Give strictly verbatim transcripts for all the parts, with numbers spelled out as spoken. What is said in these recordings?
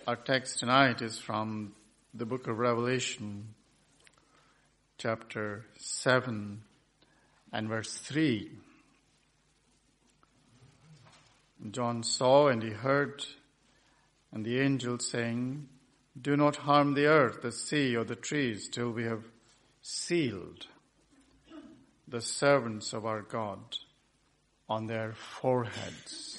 Our text tonight is from the book of Revelation, chapter seven and verse three. John saw and he heard, and the angel saying, "Do not harm the earth, the sea, or the trees, till we have sealed the servants of our God on their foreheads."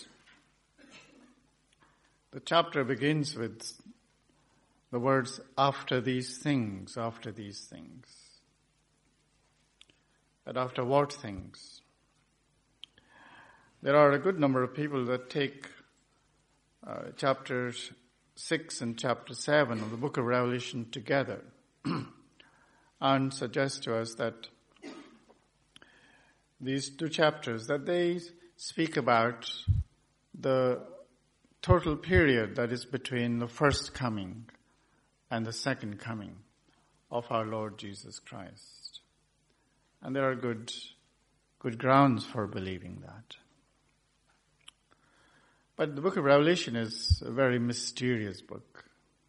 The chapter begins with the words, "after these things, after these things." But after what things? There are a good number of people that take uh, chapters six and chapter seven of the book of Revelation together and suggest to us that these two chapters, that they speak about the total period that is between the first coming and the second coming of our Lord Jesus Christ. And there are good, good grounds for believing that. But the book of Revelation is a very mysterious book.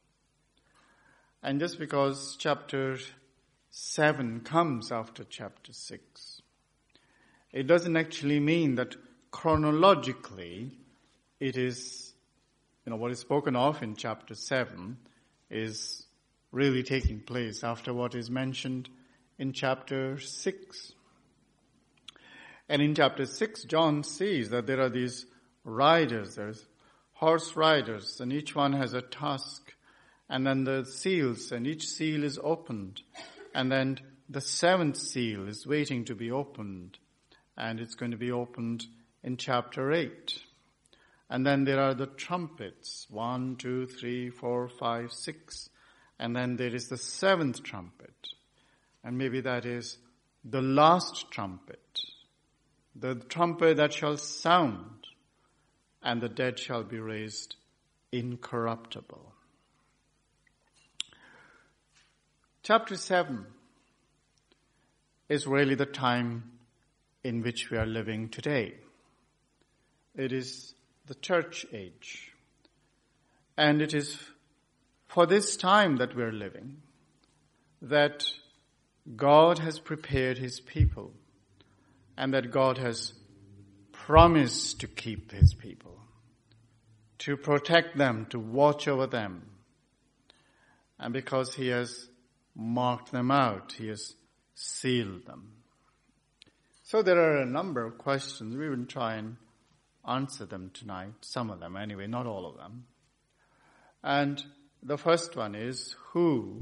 And just because chapter seven comes after chapter six, it doesn't actually mean that chronologically it is, you know, what is spoken of in chapter seven is really taking place after what is mentioned in chapter six. And in chapter six, John sees that there are these riders, there's horse riders, and each one has a tusk, and then the seals, and each seal is opened, and then the seventh seal is waiting to be opened, and it's going to be opened in chapter eight. And then there are the trumpets, one, two, three, four, five, six, and then there is the seventh trumpet, and maybe that is the last trumpet, the trumpet that shall sound, and the dead shall be raised incorruptible. Chapter seven is really the time in which we are living today. It is the church age. And it is for this time that we are living that God has prepared his people, and that God has promised to keep his people, to protect them, to watch over them. And because he has marked them out, he has sealed them. So there are a number of questions. We will try and answer them tonight, some of them anyway, not all of them. And the first one is, who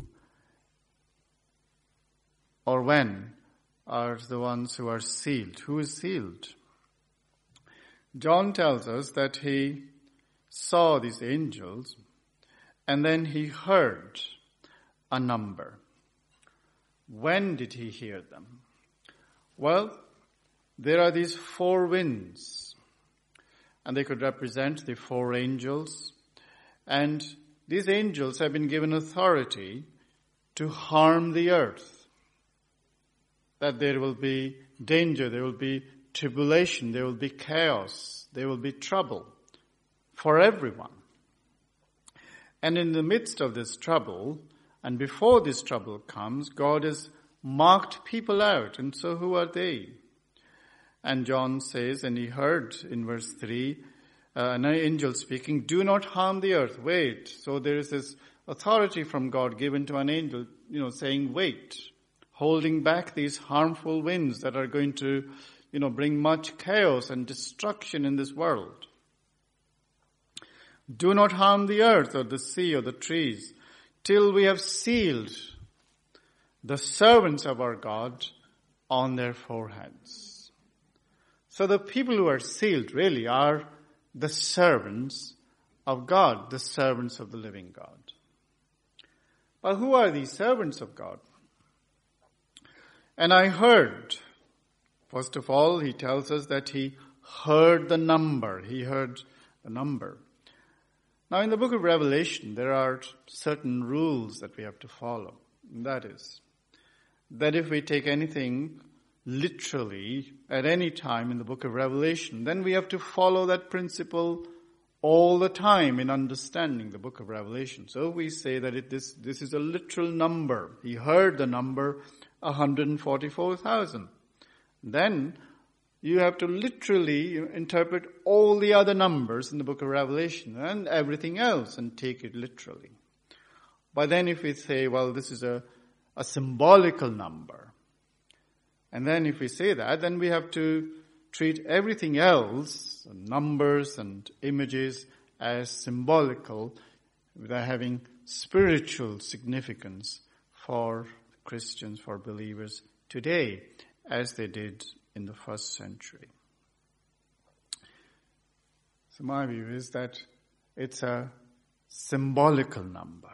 or when are the ones who are sealed? Who is sealed? John tells us that he saw these angels and then he heard a number. When did he hear them? Well, there are these four winds, and they could represent the four angels. And these angels have been given authority to harm the earth. That there will be danger, there will be tribulation, there will be chaos, there will be trouble for everyone. And in the midst of this trouble, and before this trouble comes, God has marked people out. And so who are they? And John says, and he heard in verse three, uh, an angel speaking, "Do not harm the earth, wait." So there is this authority from God given to an angel, you know, saying, wait, holding back these harmful winds that are going to, you know, bring much chaos and destruction in this world. "Do not harm the earth or the sea or the trees till we have sealed the servants of our God on their foreheads." So the people who are sealed really are the servants of God, the servants of the living God. But who are these servants of God? And I heard, first of all, he tells us that he heard the number. He heard the number. Now, in the book of Revelation, there are certain rules that we have to follow. And that is, that if we take anything literally at any time in the book of Revelation, then we have to follow that principle all the time in understanding the book of Revelation. So we say that it, this, this is a literal number. He heard the number one hundred forty-four thousand. Then you have to literally interpret all the other numbers in the book of Revelation and everything else and take it literally. But then if we say, well, this is a, a symbolical number, and then if we say that, then we have to treat everything else, numbers and images, as symbolical, without having spiritual significance for Christians, for believers today, as they did in the first century. So my view is that it's a symbolical number.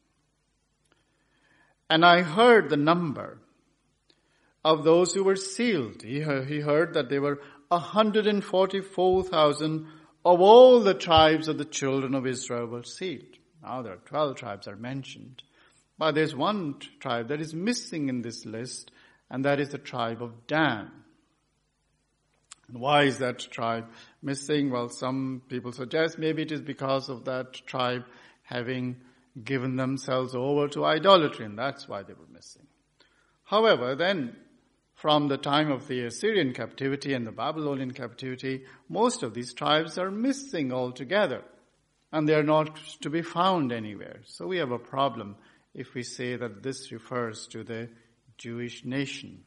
And I heard the number of those who were sealed. He heard, he heard that there were one hundred forty-four thousand of all the tribes of the children of Israel were sealed. Now there are twelve tribes are mentioned. But there's one tribe that is missing in this list, and that is the tribe of Dan. And why is that tribe missing? Well, some people suggest maybe it is because of that tribe having given themselves over to idolatry, and that's why they were missing. However, then, from the time of the Assyrian captivity and the Babylonian captivity, most of these tribes are missing altogether, and they are not to be found anywhere. So we have a problem if we say that this refers to the Jewish nation.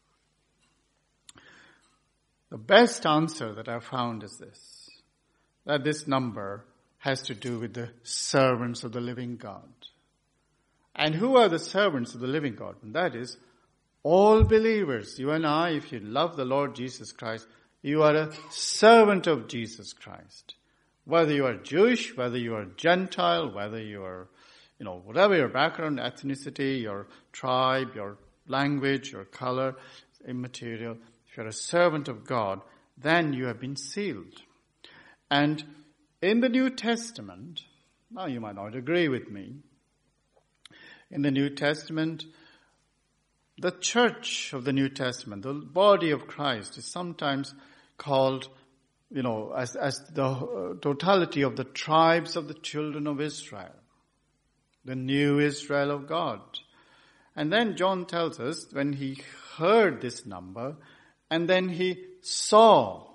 The best answer that I've found is this, that this number has to do with the servants of the living God. And who are the servants of the living God? And that is all believers. You and I, if you love the Lord Jesus Christ, you are a servant of Jesus Christ. Whether you are Jewish, whether you are Gentile, whether you are, you know, whatever your background, ethnicity, your tribe, your language, your color, immaterial. If you're a servant of God, then you have been sealed. And in the New Testament, now you might not agree with me, in the New Testament, the church of the New Testament, the body of Christ, is sometimes called, you know, as, as the uh, totality of the tribes of the children of Israel, the new Israel of God. And then John tells us when he heard this number, and then he saw,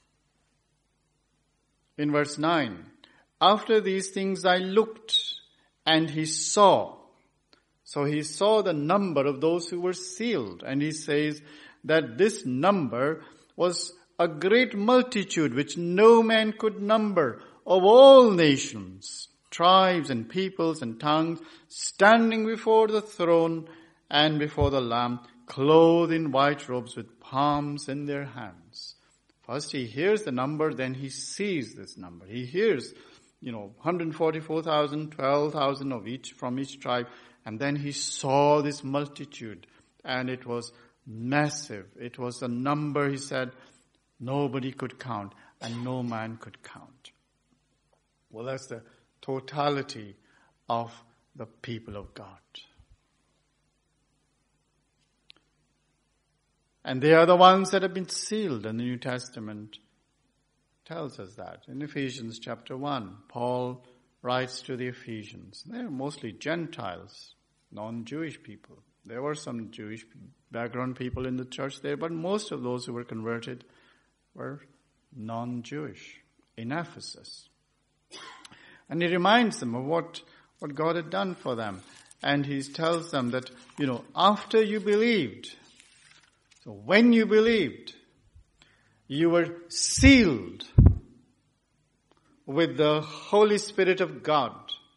in verse nine, after these things I looked, and he saw. So he saw the number of those who were sealed. And he says that this number was a great multitude which no man could number, of all nations, tribes and peoples and tongues, standing before the throne and before the Lamb, clothed in white robes with palms in their hands. First he hears the number, then he sees this number. He hears, you know, one hundred forty-four thousand, twelve thousand of each from each tribe. And then he saw this multitude, and it was massive. It was a number, he said, nobody could count, and no man could count. Well, that's the totality of the people of God. And they are the ones that have been sealed, and the New Testament tells us that. In Ephesians chapter one, Paul writes to the Ephesians. They're mostly Gentiles, non-Jewish people. There were some Jewish background people in the church there, but most of those who were converted were non-Jewish in Ephesus. And he reminds them of what, what God had done for them. And he tells them that, you know, after you believed, so when you believed, you were sealed with the Holy Spirit of God.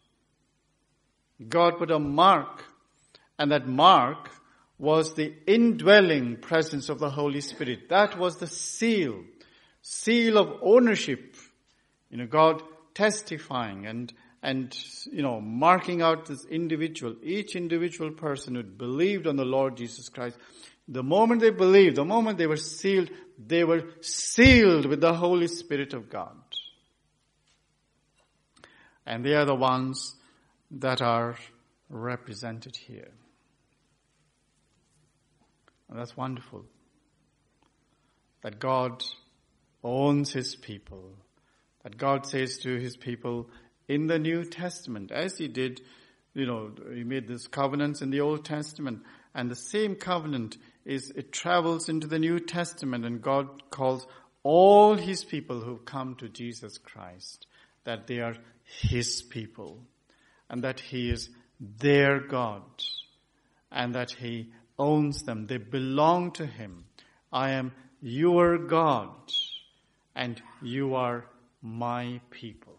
God put a mark, and that mark was the indwelling presence of the Holy Spirit. That was the seal, seal of ownership. You know, God testifying and, and, you know, marking out this individual, each individual person who believed on the Lord Jesus Christ. The moment they believed, the moment they were sealed, they were sealed with the Holy Spirit of God. And they are the ones that are represented here. And that's wonderful. That God owns his people. that God says to his people in the New Testament, as he did, you know, he made these covenants in the Old Testament, and the same covenant is, it travels into the New Testament, and God calls all his people who come to Jesus Christ, that they are his people, and that he is their God, and that he owns them. They belong to him. I am your God, and you are my people.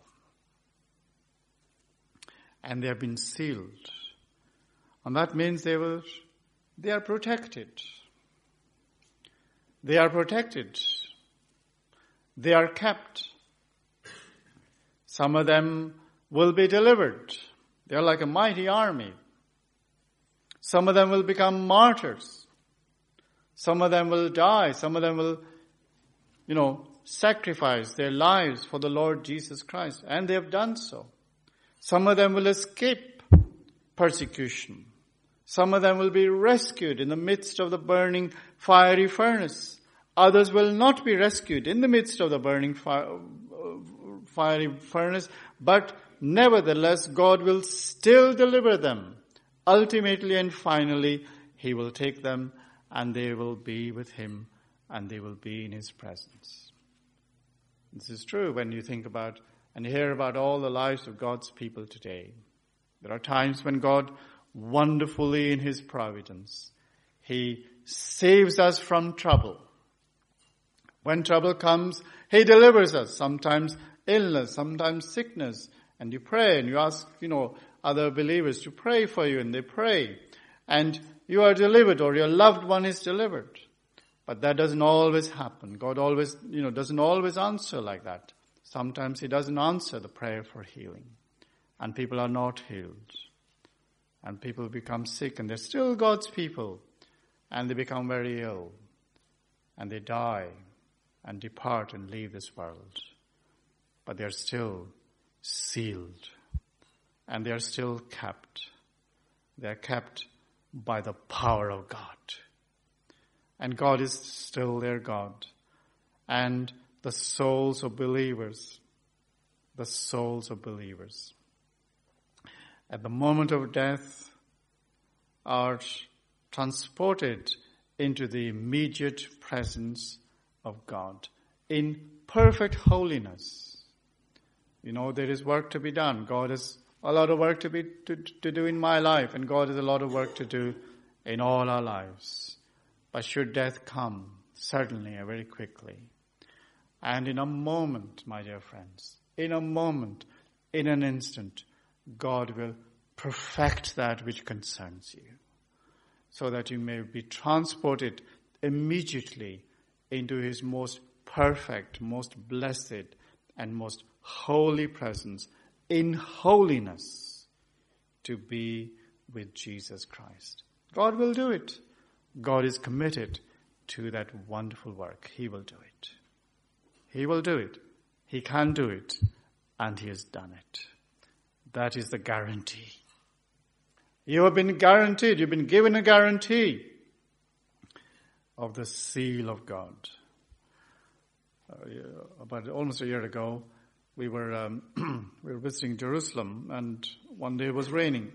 And they have been sealed. And that means they were, they are protected. They are protected. They are kept. Some of them will be delivered. They are like a mighty army. Some of them will become martyrs. Some of them will die. Some of them will, you know, sacrifice their lives for the Lord Jesus Christ. And they have done so. Some of them will escape persecution. Some of them will be rescued in the midst of the burning fiery furnace. Others will not be rescued in the midst of the burning fi- fiery furnace, but nevertheless God will still deliver them. Ultimately and finally, he will take them and they will be with him and they will be in his presence. This is true when you think about and hear about all the lives of God's people today. There are times when God, wonderfully in his providence, he saves us from trouble. When trouble comes, he delivers us. Sometimes illness, sometimes sickness. And you pray and you ask, you know, other believers to pray for you, and they pray. And you are delivered, or your loved one is delivered. But that doesn't always happen. God always, you know, doesn't always answer like that. Sometimes he doesn't answer the prayer for healing. And people are not healed. And people become sick, and they're still God's people. And they become very ill. And they die and depart and leave this world. But they're still sealed. And they're still kept. They're kept by the power of God. And God is still their God. And the souls of believers, the souls of believers, at the moment of death, are transported into the immediate presence of God in perfect holiness. You know, there is work to be done. God has a lot of work to be to, to do in my life, and God has a lot of work to do in all our lives. But should death come, certainly, very quickly, and in a moment, my dear friends, in a moment, in an instant, God will perfect that which concerns you, so that you may be transported immediately into his most perfect, most blessed, and most holy presence in holiness to be with Jesus Christ. God will do it. God is committed to that wonderful work. He will do it. He will do it. He can do it. And he has done it. That is the guarantee. You have been guaranteed. You've been given a guarantee of the seal of God. Uh, yeah, about almost a year ago, we were um, we were visiting Jerusalem, and one day it was raining.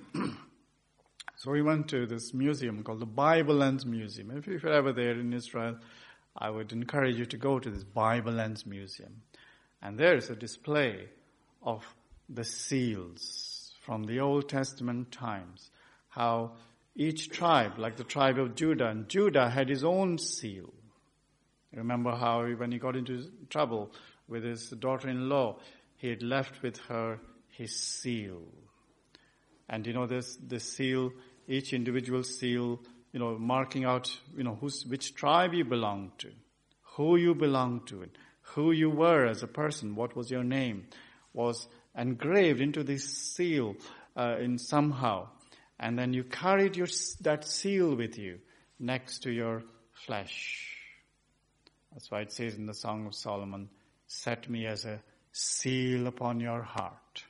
So we went to this museum called the Bible Lens Museum. If you're ever there in Israel, I would encourage you to go to this Bible Lens Museum. And there is a display of the seals from the Old Testament times. How each tribe, like the tribe of Judah, and Judah had his own seal. Remember how when he got into trouble with his daughter-in-law, he had left with her his seal. And you know, this, this seal, each individual seal, you know, marking out, you know, who's, which tribe you belong to, who you belong to, and who you were as a person, what was your name, was engraved into this seal uh, in somehow. And then you carried your, that seal with you next to your flesh. That's why it says in the Song of Solomon, set me as a seal upon your heart.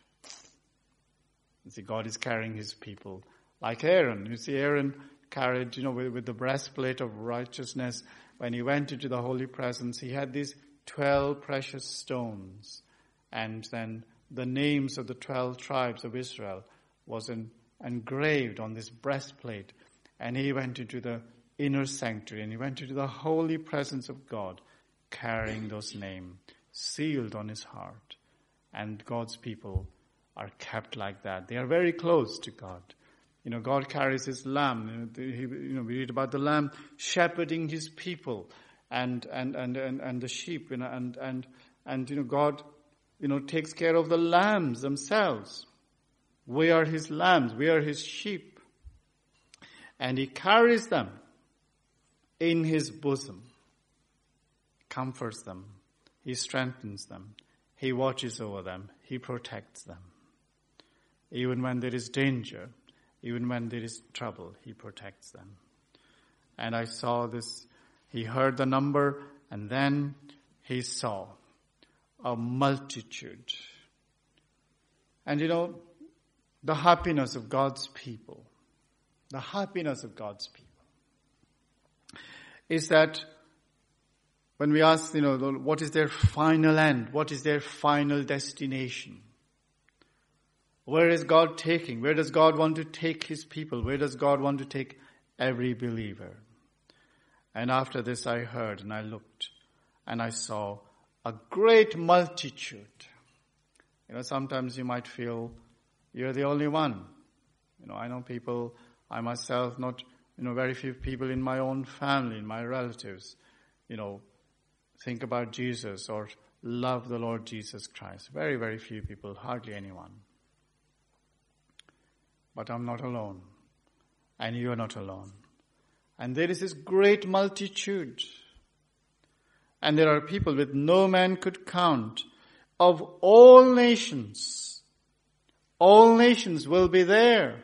You see, God is carrying his people like Aaron. You see, Aaron carried, you know, with, with the breastplate of righteousness. When he went into the holy presence, he had these twelve precious stones. And then the names of the twelve tribes of Israel was en- engraved on this breastplate. And he went into the inner sanctuary and he went into the holy presence of God, carrying those names, sealed on his heart. And God's people are kept like that. They are very close to God. You know, God carries his lamb. You know, he, you know, we read about the lamb shepherding his people and and and and, and the sheep. You know, and and and you know, God, you know, takes care of the lambs themselves. We are his lambs. We are his sheep, and he carries them in his bosom, comforts them, he strengthens them, he watches over them, he protects them. Even when there is danger, even when there is trouble, he protects them. And I saw this, he heard the number, and then he saw a multitude. And you know, the happiness of God's people, the happiness of God's people, is that when we ask, you know, what is their final end? What is their final destination? Where is God taking? Where does God want to take his people? Where does God want to take every believer? And after this I heard and I looked and I saw a great multitude. You know, sometimes you might feel you're the only one. You know, I know people, I myself, not, you know, very few people in my own family, in my relatives, you know, think about Jesus or love the Lord Jesus Christ. Very, very few people, hardly anyone. But I'm not alone. And you are not alone. And there is this great multitude. And there are people with no man could count of all nations. All nations will be there.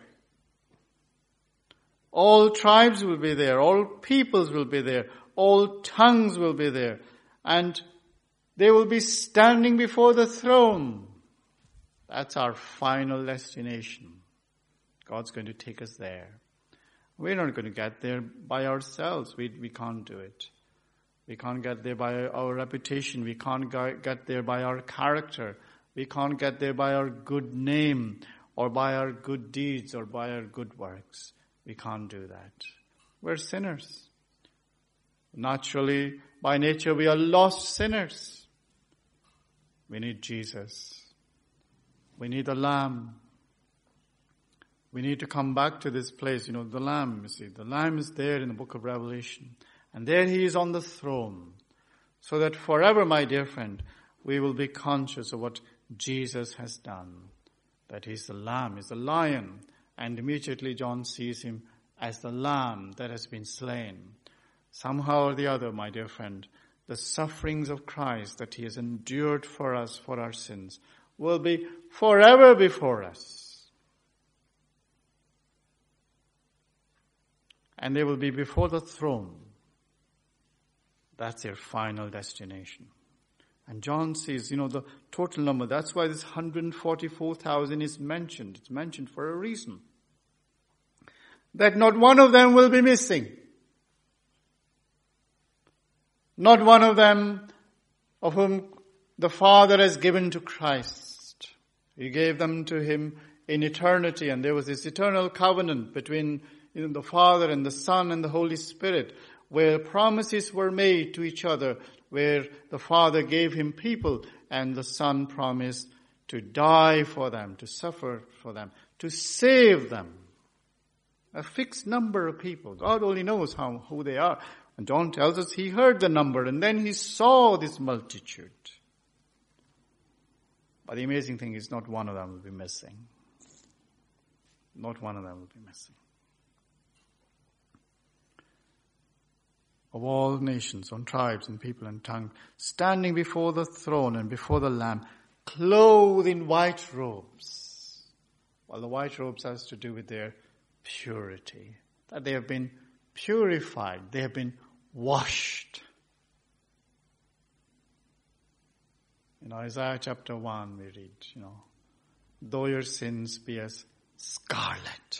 All tribes will be there. All peoples will be there. All tongues will be there. And they will be standing before the throne. That's our final destination. God's going to take us there. We're not going to get there by ourselves. We we can't do it. We can't get there by our reputation. We can't get there by our character. We can't get there by our good name or by our good deeds or by our good works. We can't do that. We're sinners. Naturally, by nature, we are lost sinners. We need Jesus. We need the Lamb. We need to come back to this place. You know, the Lamb, you see, the Lamb is there in the book of Revelation. And there he is on the throne. So that forever, my dear friend, we will be conscious of what Jesus has done. That he's the Lamb, he's the Lion. And immediately John sees him as the Lamb that has been slain. Somehow or the other, my dear friend, the sufferings of Christ that he has endured for us, for our sins, will be forever before us. And they will be before the throne. That's their final destination. And John says, you know, the total number, that's why this one hundred forty-four thousand is mentioned. It's mentioned for a reason. That not one of them will be missing. Not one of them of whom the Father has given to Christ. He gave them to him in eternity, and there was this eternal covenant between, you know, the Father and the Son and the Holy Spirit, where promises were made to each other, where the Father gave him people and the Son promised to die for them, to suffer for them, to save them. A fixed number of people. God only knows how who they are. And John tells us he heard the number and then he saw this multitude. But the amazing thing is not one of them will be missing. Not one of them will be missing. Of all nations, on tribes and people and tongue, standing before the throne and before the Lamb, clothed in white robes. Well, the white robes has to do with their purity. That they have been purified. They have been washed. In Isaiah chapter one we read, you know, though your sins be as scarlet,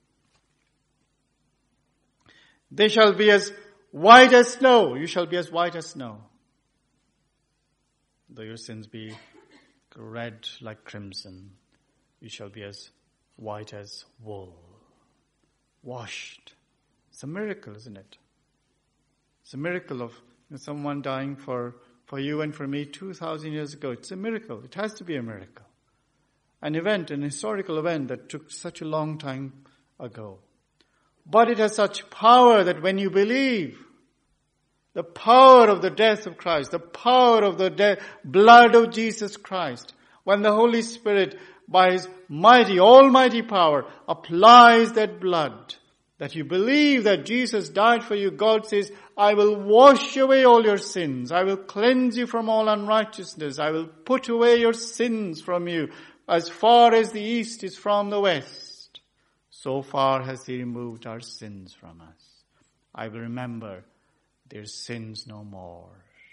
they shall be as white as snow. You shall be as white as snow. Though your sins be red like crimson. You shall be as white as wool. Washed. It's a miracle, isn't it? It's a miracle of you know, someone dying for, for you and for me two thousand years ago. It's a miracle. It has to be a miracle. An event, an historical event that took such a long time ago. But it has such power that when you believe, the power of the death of Christ, the power of the de- blood of Jesus Christ, when the Holy Spirit, by His mighty, almighty power, applies that blood, that you believe that Jesus died for you, God says, I will wash away all your sins. I will cleanse you from all unrighteousness. I will put away your sins from you as far as the east is from the west. So far has He removed our sins from us. I will remember their sins no more.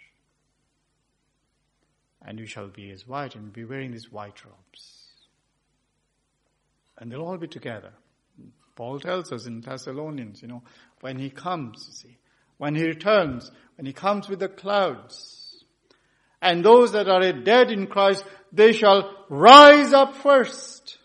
And you shall be as white, and be wearing these white robes. And they'll all be together. Paul tells us in Thessalonians, you know, when He comes, you see, when He returns, when He comes with the clouds. And those that are dead in Christ, they shall rise up first.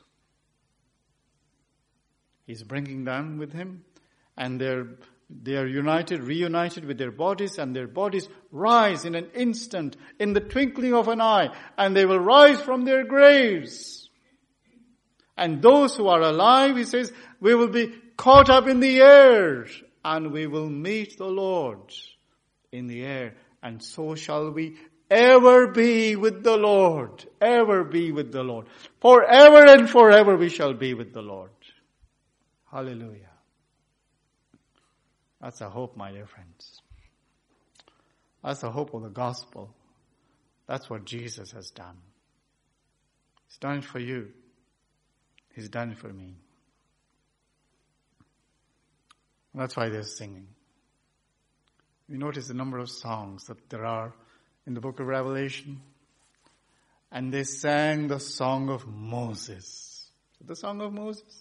He's bringing them with Him, and they're They are united, reunited with their bodies, and their bodies rise in an instant, in the twinkling of an eye, and they will rise from their graves. And those who are alive, He says, we will be caught up in the air, and we will meet the Lord in the air. And so shall we ever be with the Lord, ever be with the Lord. Forever and forever we shall be with the Lord. Hallelujah. That's the hope, my dear friends. That's the hope of the gospel. That's what Jesus has done. He's done it for you. He's done it for me. And that's why they're singing. You notice the number of songs that there are in the book of Revelation. And they sang the song of Moses. The song of Moses.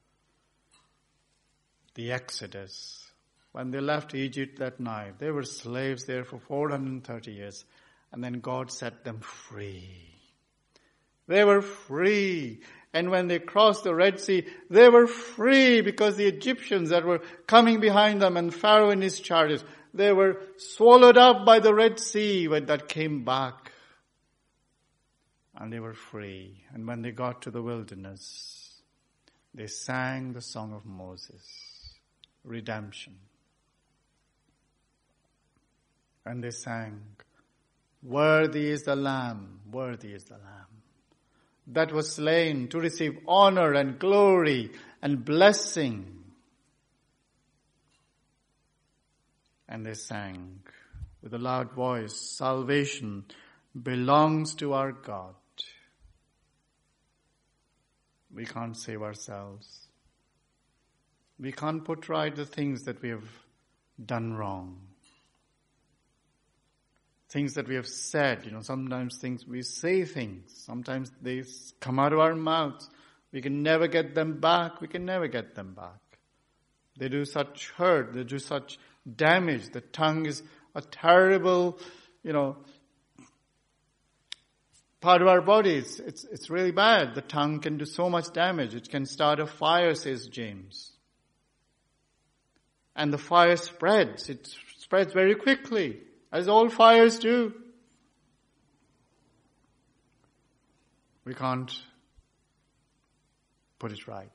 The Exodus. When they left Egypt that night, they were slaves there for four hundred thirty years. And then God set them free. They were free. And when they crossed the Red Sea, they were free because the Egyptians that were coming behind them and Pharaoh and his chariots, they were swallowed up by the Red Sea when that came back. And they were free. And when they got to the wilderness, they sang the song of Moses, redemption. And they sang, worthy is the Lamb, worthy is the Lamb, that was slain to receive honor and glory and blessing. And they sang with a loud voice, salvation belongs to our God. We can't save ourselves. We can't put right the things that we have done wrong. Things that we have said, you know, sometimes things, we say things. Sometimes they come out of our mouths. We can never get them back. We can never get them back. They do such hurt. They do such damage. The tongue is a terrible, you know, part of our bodies. It's, it's really bad. The tongue can do so much damage. It can start a fire, says James. And the fire spreads. It spreads very quickly, as all fires do. We can't put it right.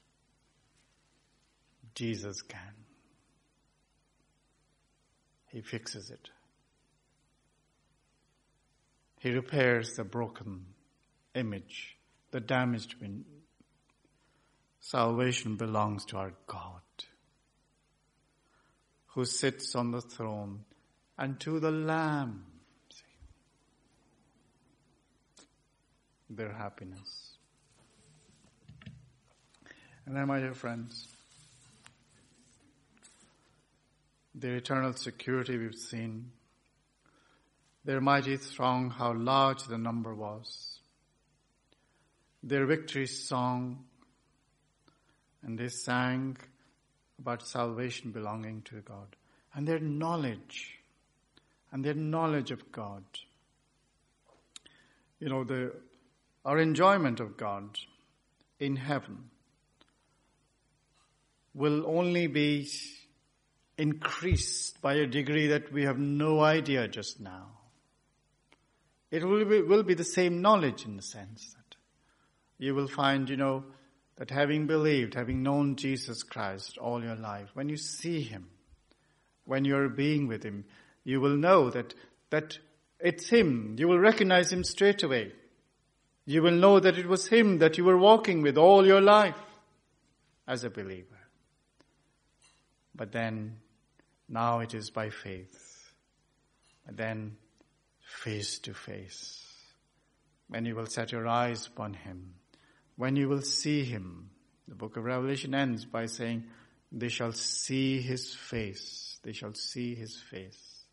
Jesus can. He fixes it. He repairs the broken image, the damaged wind. Salvation belongs to our God, who sits on the throne, and to the Lamb. See, their happiness. And then, my dear friends, their eternal security we've seen. Their mighty throng, how large the number was. Their victory song, and they sang about salvation belonging to God. And their knowledge, and their knowledge of God. you know, the our enjoyment of God in heaven will only be increased by a degree that we have no idea just now. It will be, will be the same knowledge in the sense that you will find, you know, that having believed, having known Jesus Christ all your life, when you see him, when you're being with him, you will know that, that it's him. You will recognize him straight away. You will know that it was him that you were walking with all your life as a believer. But then, now it is by faith. And then, face to face. When you will set your eyes upon him. When you will see him. The book of Revelation ends by saying, they shall see his face. They shall see his face.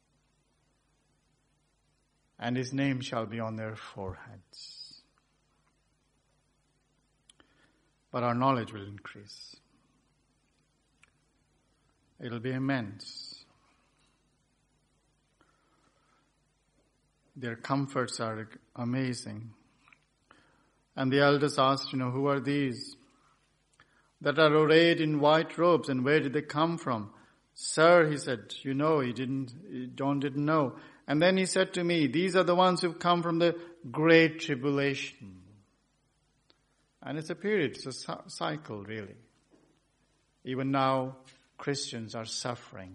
And his name shall be on their foreheads. But our knowledge will increase. It'll be immense. Their comforts are amazing. And the elders asked, you know, who are these that are arrayed in white robes, and where did they come from? Sir, he said, you know, he didn't, John didn't know. And then he said to me, these are the ones who've come from the great tribulation. And it's a period, it's a cycle really. Even now, Christians are suffering.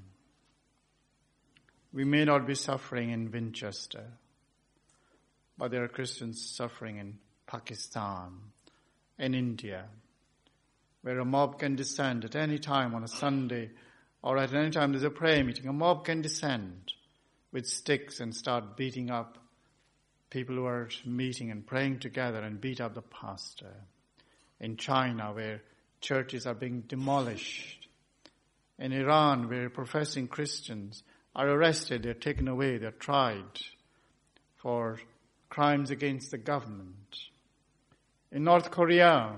We may not be suffering in Winchester, but there are Christians suffering in Pakistan, in India, where a mob can descend at any time on a Sunday, or at any time there's a prayer meeting. A mob can descend with sticks and start beating up people who are meeting and praying together and beat up the pastor. In China, where churches are being demolished. In Iran, where professing Christians are arrested, they're taken away, they're tried for crimes against the government. In North Korea,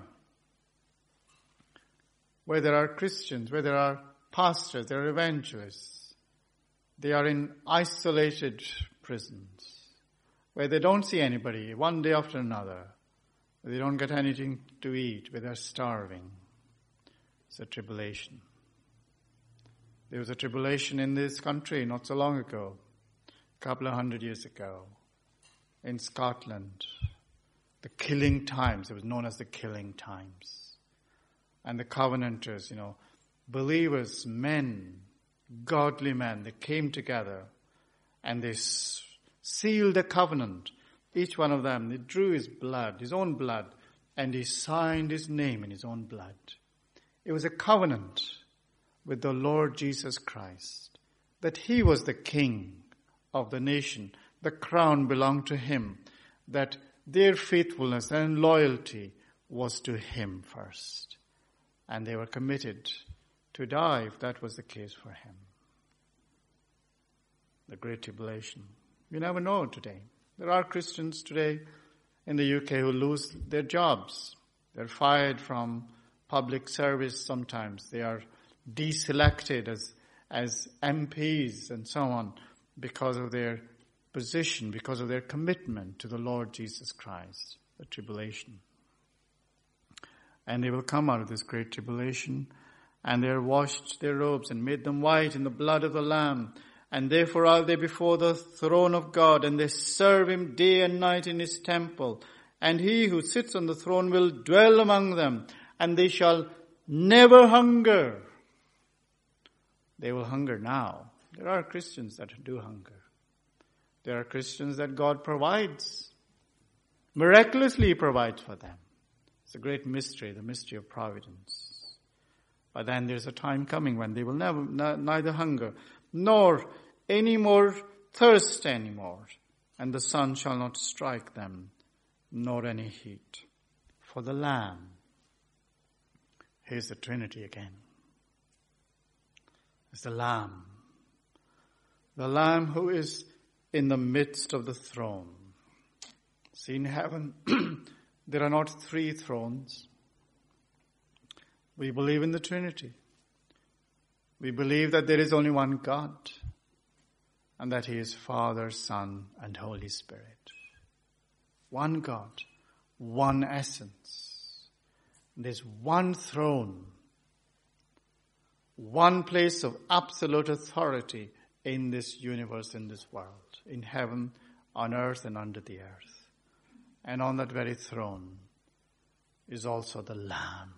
where there are Christians, where there are pastors, there are evangelists, they are in isolated prisons, where they don't see anybody one day after another, where they don't get anything to eat, where they're starving. It's a tribulation. There was a tribulation in this country not so long ago, a couple of hundred years ago, in Scotland. The killing times, it was known as the killing times. And the Covenanters, you know, believers, men, godly men, they came together and they sealed a covenant. Each one of them, they drew his blood, his own blood, and he signed his name in his own blood. It was a covenant with the Lord Jesus Christ, that he was the king of the nation. The crown belonged to him, that their faithfulness and loyalty was to him first. And they were committed to die if that was the case for him. The Great Tribulation. You never know today. There are Christians today in the U K who lose their jobs. They're fired from public service sometimes. They are deselected as, as M Ps and so on because of their position, because of their commitment to the Lord Jesus Christ, the tribulation. And they will come out of this great tribulation, and they are washed their robes and made them white in the blood of the Lamb. And therefore are they before the throne of God, and they serve him day and night in his temple. And he who sits on the throne will dwell among them, and they shall never hunger. They will hunger now. There are Christians that do hunger. There are Christians that God provides. Miraculously provides for them. It's a great mystery, the mystery of providence. But then there's a time coming when they will never, neither hunger, nor any more thirst anymore, and the sun shall not strike them, nor any heat. For the Lamb, here's the Trinity again. It's the Lamb. The Lamb who is in the midst of the throne. See, in heaven, there are not three thrones. We believe in the Trinity. We believe that there is only one God, and that he is Father, Son, and Holy Spirit. one God, one essence. There's one throne, one place of absolute authority in this universe, in this world, in heaven, on earth, and under the earth. And on that very throne is also the Lamb.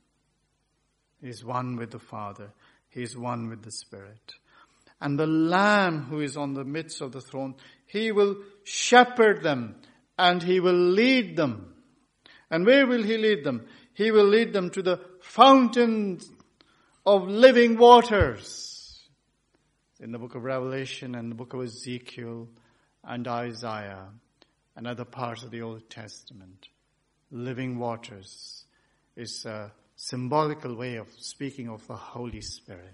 He is one with the Father. He is one with the Spirit. And the Lamb who is on the midst of the throne, he will shepherd them and he will lead them. And where will he lead them? He will lead them to the fountains of living waters. In the book of Revelation and the book of Ezekiel and Isaiah and other parts of the Old Testament, living waters is a symbolical way of speaking of the Holy Spirit.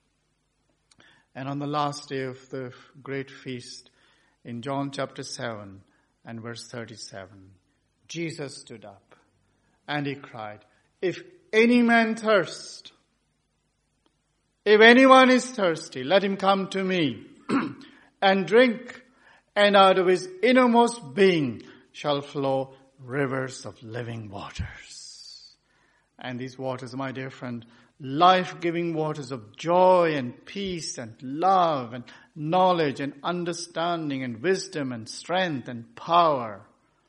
And on the last day of the great feast, in John chapter seven and verse thirty-seven, Jesus stood up and he cried, "If any man thirst, if anyone is thirsty, let him come to me and drink, and out of his innermost being shall flow rivers of living waters." And these waters, my dear friend, life-giving waters of joy and peace and love and knowledge and understanding and wisdom and strength and power,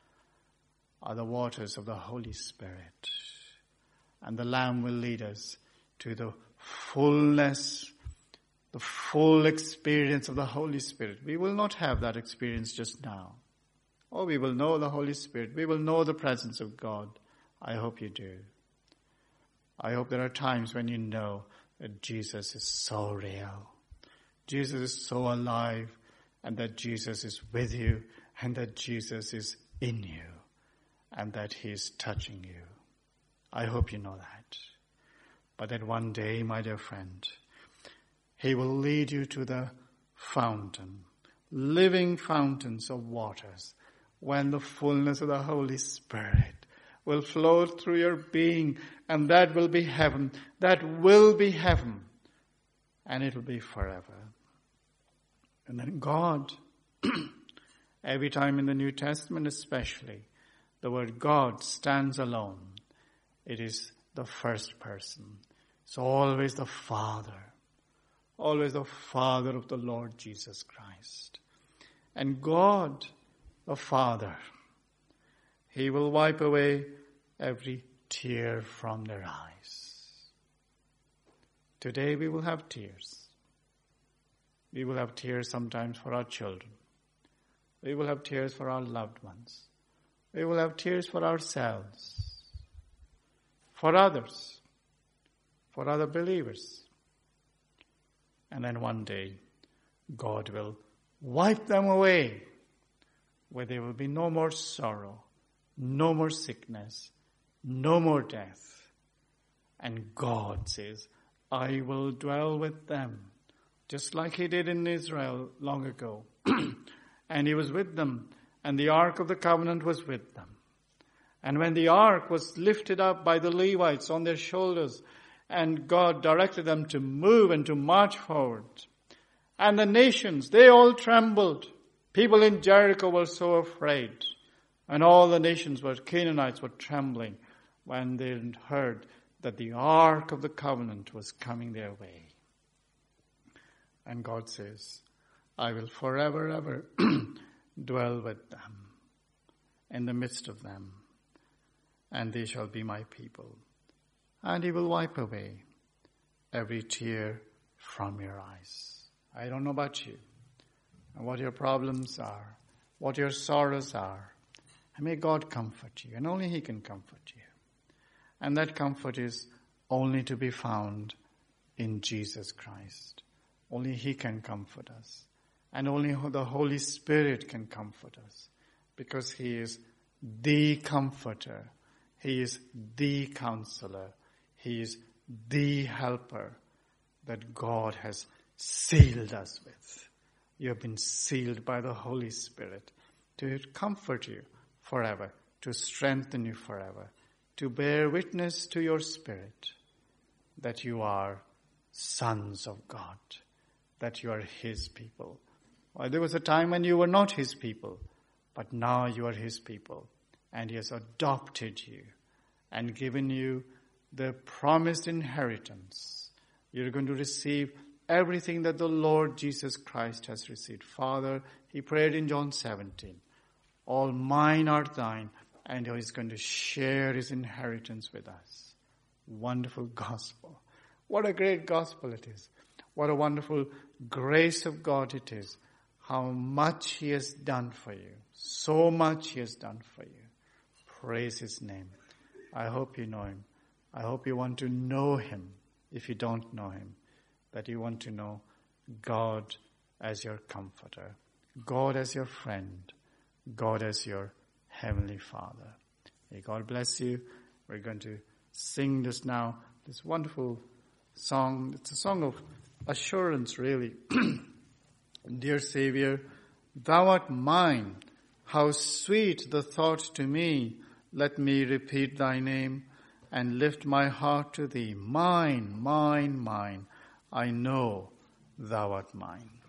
are the waters of the Holy Spirit. And the Lamb will lead us to the fullness, the full experience of the Holy Spirit. We will not have that experience just now. Oh, we will know the Holy Spirit. We will know the presence of God. I hope you do. I hope there are times when you know that Jesus is so real. Jesus is so alive, and that Jesus is with you, and that Jesus is in you, and that he is touching you. I hope you know that. But that one day, my dear friend, he will lead you to the fountain, living fountains of waters, when the fullness of the Holy Spirit will flow through your being, and that will be heaven. That will be heaven. And it will be forever. And then God, every time in the New Testament especially, the word God stands alone. It is the first person. It's always the Father. Always the Father of the Lord Jesus Christ. And God, the Father, he will wipe away every tear from their eyes. Today we will have tears. We will have tears sometimes for our children. We will have tears for our loved ones. We will have tears for ourselves, for others, for other believers. And then one day, God will wipe them away, where there will be no more sorrow, no more sickness, no more death. And God says, I will dwell with them, just like he did in Israel long ago. And he was with them, and the Ark of the Covenant was with them. And when the Ark was lifted up by the Levites on their shoulders, and God directed them to move and to march forward, and the nations, they all trembled. People in Jericho were so afraid. And all the nations were, Canaanites were trembling when they heard that the Ark of the Covenant was coming their way. And God says, I will forever, ever dwell with them, in the midst of them, and they shall be my people. And he will wipe away every tear from your eyes. I don't know about you, and what your problems are, what your sorrows are. And may God comfort you, and only he can comfort you. And that comfort is only to be found in Jesus Christ. Only he can comfort us. And only the Holy Spirit can comfort us, because he is the comforter. He is the counselor. He is the helper that God has sealed us with. You have been sealed by the Holy Spirit to comfort you forever, to strengthen you forever, to bear witness to your spirit that you are sons of God, that you are his people. Well, there was a time when you were not his people, but now you are his people, and he has adopted you and given you the promised inheritance. You're going to receive everything that the Lord Jesus Christ has received. Father, he prayed in John seventeen, all mine are thine, and he's going to share his inheritance with us. Wonderful gospel. What a great gospel it is. What a wonderful grace of God it is. How much he has done for you. So much he has done for you. Praise his name. I hope you know him. I hope you want to know him if you don't know him. That you want to know God as your comforter. God as your friend. God as your heavenly Father. May God bless you. We're going to sing this now. This wonderful song. It's a song of assurance, really. Dear Savior, thou art mine. How sweet the thought to me. Let me repeat thy name and lift my heart to thee. Mine, mine, mine. I know thou art mine.